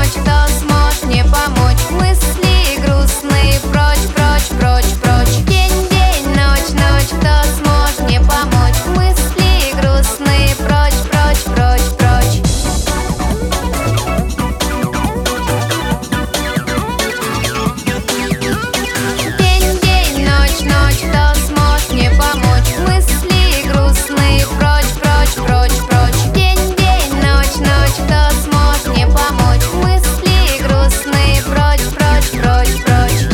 ночь, кто сможет мне помочь? Мысли грустные прочь, прочь, прочь, прочь. День, день, ночь, ночь, кто сможет мне помочь? Мысли грустные прочь, прочь, прочь, прочь. День, день, ночь, ночь, кто сможет мне помочь? Мысли грустные прочь, прочь, прочь, прочь. День, день, ночь, ночь, кто сможет мне помочь? Мысли грустные прочь, прочь, прочь, прочь.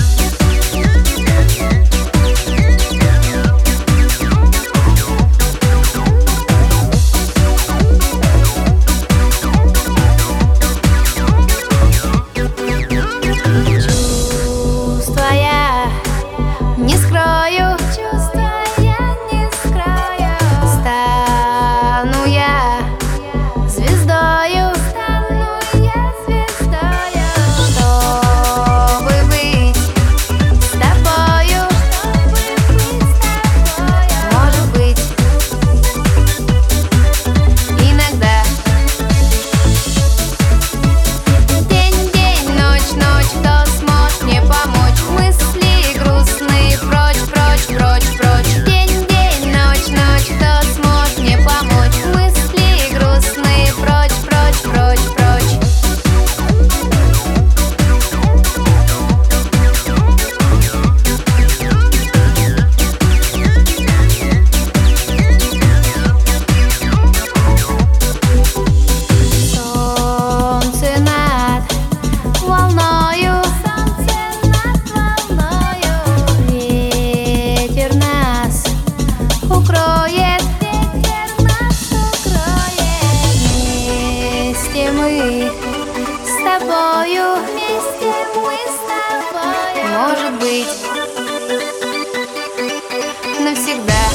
Чувства я не скрою, стану я звездою, чтобы быть с тобою. Может быть, иногда. День, день, ночь, ночь, кто сможет мне помочь? Мысли грустные прочь, прочь, прочь, прочь. День, день, ночь, ночь, кто сможет мне помочь? Мысли грустные прочь, прочь, прочь, прочь. Солнце над волною, ветер нас укроет, вместе мы с тобою, может быть, навсегда.